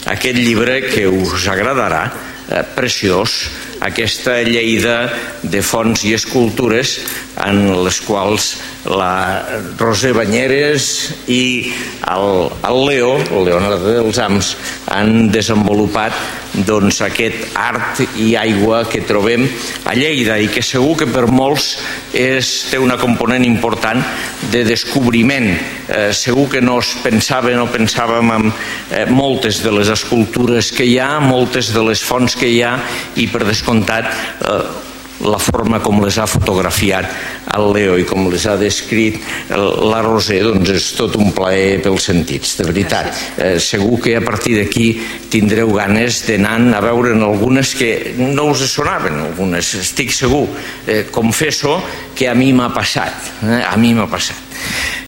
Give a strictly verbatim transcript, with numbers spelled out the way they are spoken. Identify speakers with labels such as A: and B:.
A: aquest llibre que us agradarà, preciós, aquesta Lleida de fonts i escultures en les quals la Roser Banyeres i el, el Leo, el Leonardo dels Ams, han desenvolupat doncs, aquest art i aigua que trobem a Lleida i que segur que per molts és, té una component important de descobriment. Eh, segur que no es pensava, no pensàvem en eh, moltes de les escultures que hi ha, moltes de les fonts que hi ha i per descomptat eh, la forma com les ha fotografiat el Leo i com les ha descrit la Roser, doncs és tot un plaer pels sentits, de veritat. Eh, segur que a partir d'aquí tindreu ganes d'anar a veure algunes que no us sonaven, algunes, estic segur. Eh, confesso que a mi m'ha passat, eh? a mi m'ha passat.